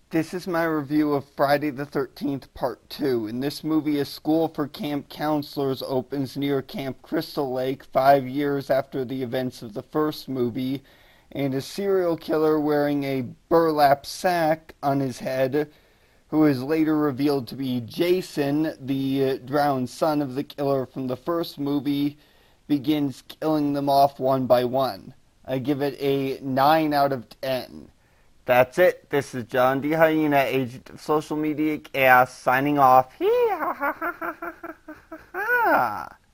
This is my review of Friday the 13th Part 2. In this movie, a school for camp counselors opens near Camp Crystal Lake 5 years after the events of the first movie, and a serial killer wearing a burlap sack on his head, who is later revealed to be Jason, the drowned son of the killer from the first movie, begins killing them off one by one. I give it a 9 out of 10. That's it. This is John D. Hyena, agent of social media chaos, signing off. Hee ha ha ha ha ha ha ha.